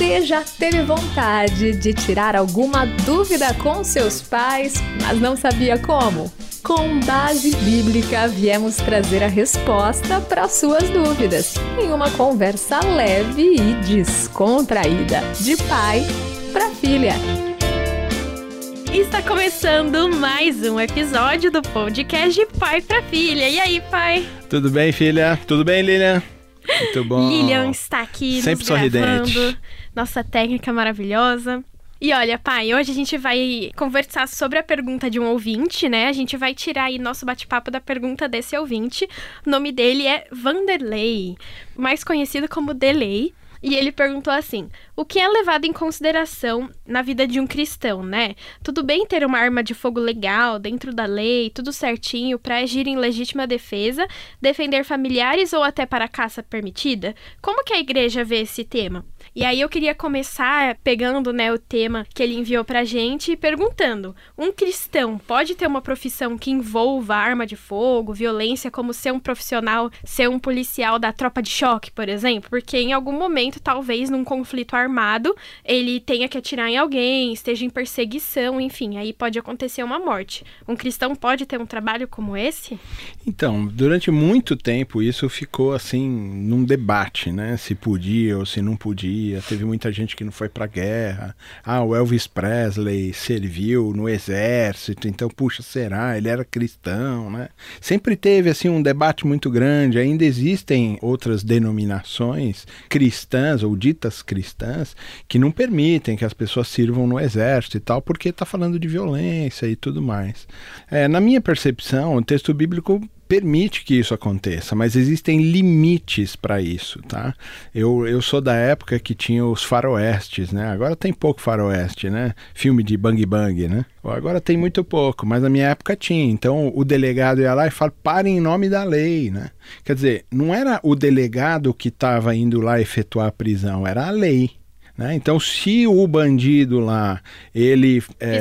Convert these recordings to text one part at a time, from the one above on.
Você já teve vontade de tirar alguma dúvida com seus pais, mas não sabia como? Com base bíblica, viemos trazer a resposta para suas dúvidas, em uma conversa leve e descontraída, de pai para filha. Está começando mais um episódio do podcast de Pai para Filha. E aí, pai? Tudo bem, filha? Tudo bem, Lilian? Muito bom. Lilian está aqui sempre nos gravando. Sorridente. Nossa técnica maravilhosa. E olha, pai, hoje a gente vai conversar sobre a pergunta de um ouvinte, né? A gente vai tirar aí nosso bate-papo da pergunta desse ouvinte. O nome dele é Vanderlei, mais conhecido como Delay. E ele perguntou assim: o que é levado em consideração na vida de um cristão, né? Tudo bem ter uma arma de fogo legal, dentro da lei, tudo certinho, para agir em legítima defesa, defender familiares ou até para caça permitida? Como que a igreja vê esse tema? E aí eu queria começar pegando, né, o tema que ele enviou pra gente e perguntando: um cristão pode ter uma profissão que envolva arma de fogo, violência, como ser um profissional, ser um policial da tropa de choque, por exemplo? Porque em algum momento, talvez num conflito armado, ele tenha que atirar em alguém, esteja em perseguição, enfim, aí pode acontecer uma morte. Um cristão pode ter um trabalho como esse? Então, durante muito tempo isso ficou assim num debate, né? Se podia ou se não podia. Teve muita gente que não foi pra guerra. O Elvis Presley serviu no exército, então, puxa, será? Ele era cristão, né? Sempre teve assim um debate muito grande. Ainda existem outras denominações cristãs ou ditas cristãs que não permitem que as pessoas sirvam no exército e tal, porque está falando de violência e tudo mais. Na minha percepção, o texto bíblico permite que isso aconteça, mas existem limites para isso, tá? Eu sou da época que tinha os faroestes, né? Agora tem pouco faroeste, né? Filme de bang bang, né? Agora tem muito pouco, mas na minha época tinha. Então o delegado ia lá e fala: parem em nome da lei, né? Quer dizer, não era o delegado que estava indo lá efetuar a prisão, era a lei. Né? Então, se o bandido lá ele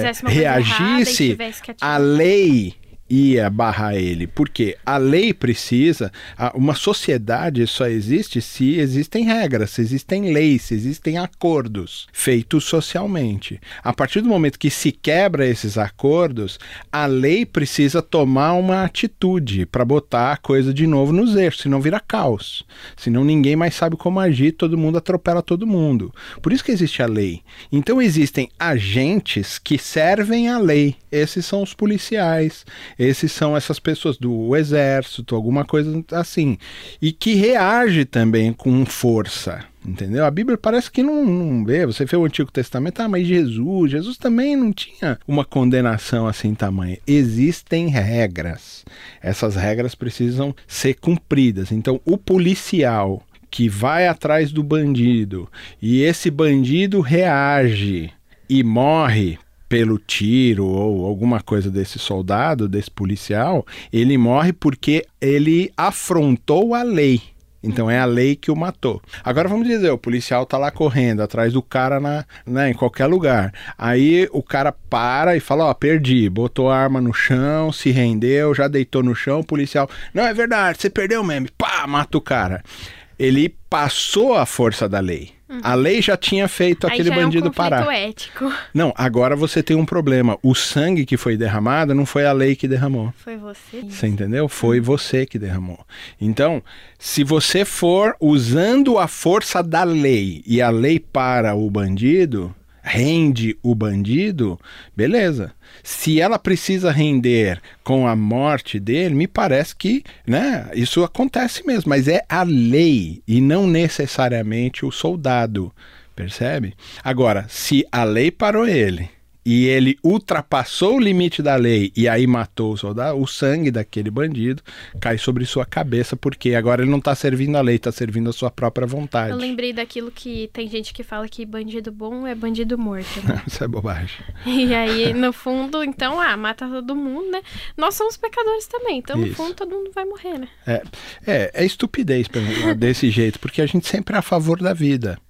reagisse, a lei ia barrar ele, porque a lei precisa, uma sociedade só existe se existem regras, se existem leis, se existem acordos feitos socialmente. A partir do momento que se quebra esses acordos, a lei precisa tomar uma atitude para botar a coisa de novo nos eixos, senão vira caos, senão ninguém mais sabe como agir, todo mundo atropela todo mundo. Por isso que existe a lei. Então existem agentes que servem à lei, esses são os policiais, esses são essas pessoas do exército, alguma coisa assim, e que reage também com força, entendeu? A Bíblia parece que não vê, você vê o Antigo Testamento, mas Jesus também não tinha uma condenação assim tamanha. Existem regras, essas regras precisam ser cumpridas. Então o policial que vai atrás do bandido e esse bandido reage e morre pelo tiro ou alguma coisa desse soldado, desse policial, ele morre porque ele afrontou a lei. Então é a lei que o matou. Agora vamos dizer, o policial tá lá correndo atrás do cara em qualquer lugar. Aí o cara para e fala: perdi. Botou a arma no chão, se rendeu, já deitou no chão, o policial: não, é verdade, você perdeu mesmo. Pá, mata o cara. Ele passou a força da lei. A lei já tinha feito aquele bandido parar. Aí já é um conflito ético. Não, agora você tem um problema. O sangue que foi derramado não foi a lei que derramou. Foi você. Você entendeu? Foi você que derramou. Então, se você for usando a força da lei e a lei para o bandido, rende o bandido, beleza. Se ela precisa render com a morte dele, me parece que, né, isso acontece mesmo, mas é a lei e não necessariamente o soldado, percebe? Agora, se a lei parou ele e ele ultrapassou o limite da lei e aí matou o soldado, o sangue daquele bandido cai sobre sua cabeça, porque agora ele não está servindo a lei, está servindo a sua própria vontade. Eu lembrei daquilo que tem gente que fala que bandido bom é bandido morto, né? Isso é bobagem. E aí, no fundo, então, mata todo mundo, né? Nós somos pecadores também, então, no fundo, todo mundo vai morrer, né? É estupidez perguntar desse jeito, porque a gente sempre é a favor da vida.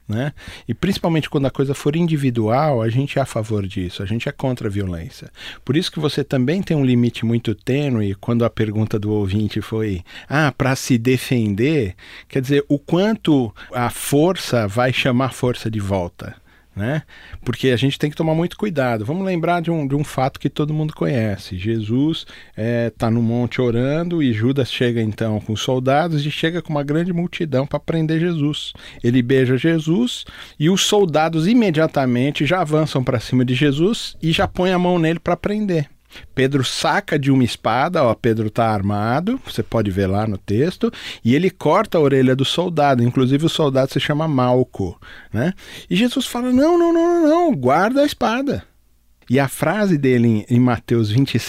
né? E principalmente quando a coisa for individual, a gente é a favor disso, a gente é contra a violência. Por isso que você também tem um limite muito tênue quando a pergunta do ouvinte foi para se defender, quer dizer, o quanto a força vai chamar força de volta, né? Porque a gente tem que tomar muito cuidado. Vamos lembrar de um fato que todo mundo conhece. Jesus está no monte orando e Judas chega então com soldados e chega com uma grande multidão para prender Jesus. Ele beija Jesus e os soldados imediatamente já avançam para cima de Jesus e já põem a mão nele para prender. Pedro saca de uma espada, Pedro está armado, você pode ver lá no texto, e ele corta a orelha do soldado, inclusive o soldado se chama Malco, né? E Jesus fala, não, guarda a espada. E a frase dele em Mateus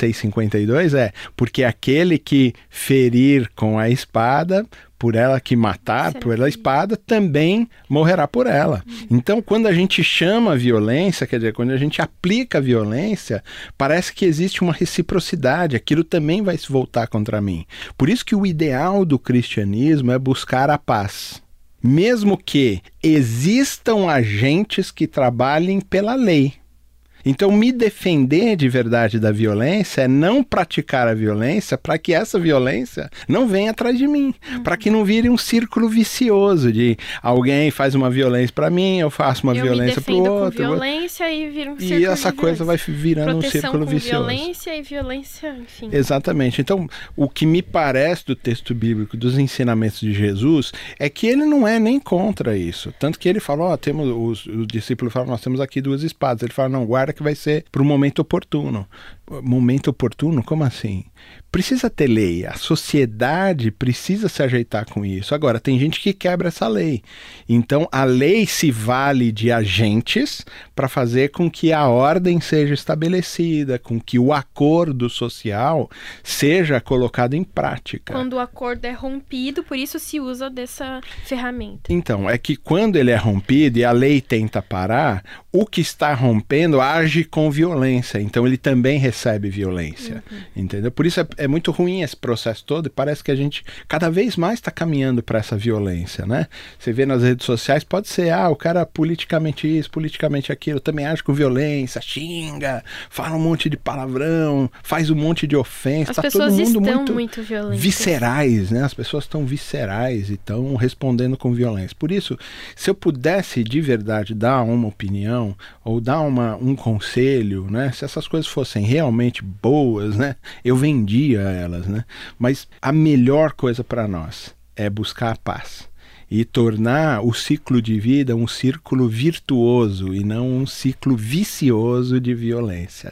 26:52 é, porque aquele que ferir com a espada, por ela que matar, pela espada, também morrerá por ela. Então, quando a gente chama a violência, quer dizer, quando a gente aplica a violência, parece que existe uma reciprocidade, aquilo também vai se voltar contra mim. Por isso que o ideal do cristianismo é buscar a paz. Mesmo que existam agentes que trabalhem pela lei. Então, me defender de verdade da violência é não praticar a violência para que essa violência não venha atrás de mim. Para que não vire um círculo vicioso de alguém faz uma violência para mim, eu faço uma violência para o outro. Eu me defendo com violência e vira um círculo e essa coisa vai virando um círculo vicioso. Violência e violência, enfim. Exatamente. Então, o que me parece do texto bíblico, dos ensinamentos de Jesus, é que ele não é nem contra isso. Tanto que ele fala, temos, os discípulos falam, nós temos aqui 2 espadas. Ele fala, não, guarda que vai ser para o momento oportuno. Momento oportuno? Como assim? Precisa ter lei. A sociedade precisa se ajeitar com isso. Agora, tem gente que quebra essa lei. Então, a lei se vale de agentes para fazer com que a ordem seja estabelecida, com que o acordo social seja colocado em prática. Quando o acordo é rompido, por isso se usa dessa ferramenta. Então, é que quando ele é rompido e a lei tenta parar, o que está rompendo age com violência. Então, ele também recebe violência. Entendeu? Por isso é muito ruim esse processo todo e parece que a gente cada vez mais está caminhando para essa violência, né? Você vê nas redes sociais, pode ser, o cara politicamente isso, politicamente aquilo, também age com violência, xinga, fala um monte de palavrão, faz um monte de ofensa. As pessoas todo mundo estão muito violentas. Viscerais, né? As pessoas estão viscerais e estão respondendo com violência. Por isso, se eu pudesse de verdade dar uma opinião ou dar um conselho, né? Se essas coisas fossem realmente boas, né? Eu vendia elas, né? Mas a melhor coisa para nós é buscar a paz e tornar o ciclo de vida um círculo virtuoso e não um ciclo vicioso de violência.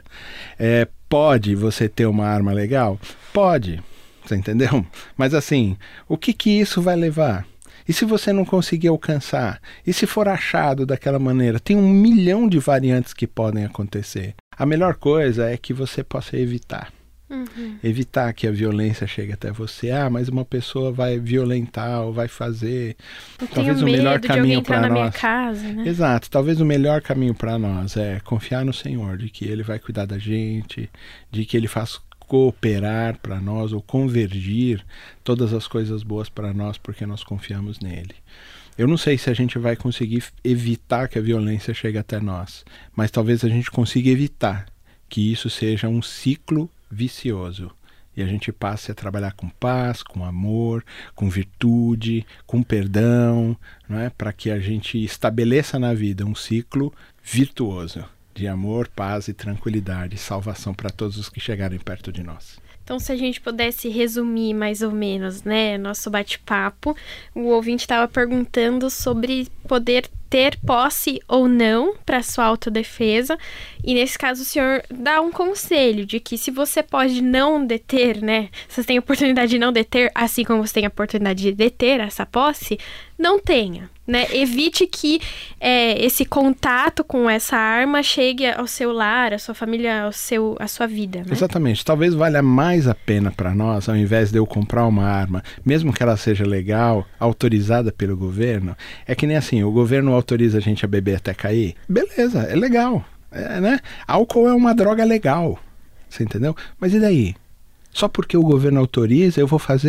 Pode você ter uma arma legal? Pode, você entendeu? Mas assim, o que isso vai levar? E se você não conseguir alcançar? E se for achado daquela maneira? Tem 1 milhão de variantes que podem acontecer. A melhor coisa é que você possa evitar. Evitar que a violência chegue até você. Mas uma pessoa vai violentar ou vai fazer. Talvez o melhor caminho para nós. Minha casa, né? Exato. Talvez o melhor caminho para nós é confiar no Senhor, de que Ele vai cuidar da gente, de que Ele faz cooperar para nós ou convergir todas as coisas boas para nós porque nós confiamos nele. Eu não sei se a gente vai conseguir evitar que a violência chegue até nós, mas talvez a gente consiga evitar que isso seja um ciclo vicioso e a gente passe a trabalhar com paz, com amor, com virtude, com perdão, não é? Para que a gente estabeleça na vida um ciclo virtuoso de amor, paz e tranquilidade, salvação para todos os que chegarem perto de nós. Então, se a gente pudesse resumir mais ou menos, né, nosso bate-papo, o ouvinte estava perguntando sobre poder ter posse ou não para sua autodefesa. E nesse caso o senhor dá um conselho de que se você pode não deter, né, você tem a oportunidade de não deter, assim como você tem a oportunidade de deter essa posse, não tenha, né? Evite que esse contato com essa arma chegue ao seu lar, à sua família, à sua vida, né? Exatamente. Talvez valha mais a pena para nós, ao invés de eu comprar uma arma, mesmo que ela seja legal, autorizada pelo governo, é que nem assim, o governo autoriza a gente a beber até cair. Beleza, é legal, né? Álcool é uma droga legal, você entendeu? Mas e daí? Só porque o governo autoriza, eu vou fazer?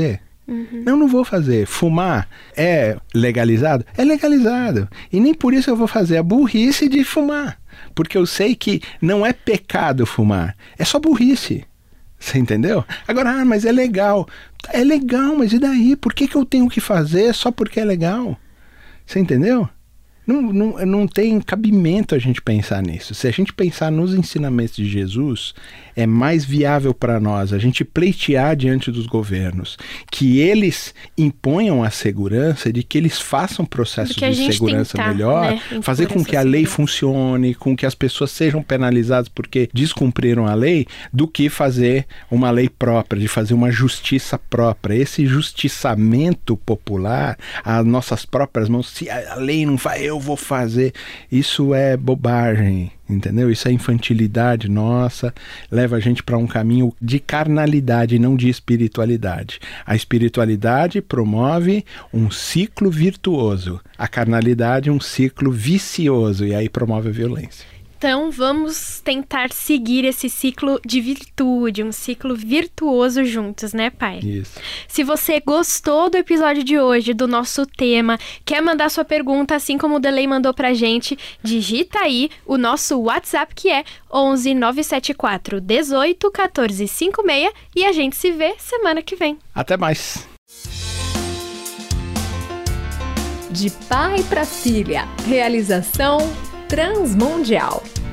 Não vou fazer. Fumar é legalizado? É legalizado. E nem por isso eu vou fazer a burrice de fumar. Porque eu sei que não é pecado fumar. É só burrice. Você entendeu? Agora, mas é legal. É legal, mas e daí? Por que eu tenho que fazer só porque é legal? Você entendeu? Não tem cabimento a gente pensar nisso. Se a gente pensar nos ensinamentos de Jesus, é mais viável para nós a gente pleitear diante dos governos que eles imponham a segurança, de que eles façam processos de segurança melhor, né? Fazer com que a lei funcione, com que as pessoas sejam penalizadas porque descumpriram a lei, do que fazer uma lei própria, de fazer uma justiça própria. Esse justiçamento popular, as nossas próprias mãos, se a lei não faz, eu vou fazer. Isso é bobagem, entendeu? Isso é infantilidade nossa, leva a gente para um caminho de carnalidade, não de espiritualidade. A espiritualidade promove um ciclo virtuoso, a carnalidade um ciclo vicioso, e aí promove a violência. Então, vamos tentar seguir esse ciclo de virtude, um ciclo virtuoso juntos, né, pai? Isso. Se você gostou do episódio de hoje, do nosso tema, quer mandar sua pergunta, assim como o Delay mandou pra gente, digita aí o nosso WhatsApp, que é 11 974 18 14 56, e a gente se vê semana que vem. Até mais! De pai para filha, realização Transmundial.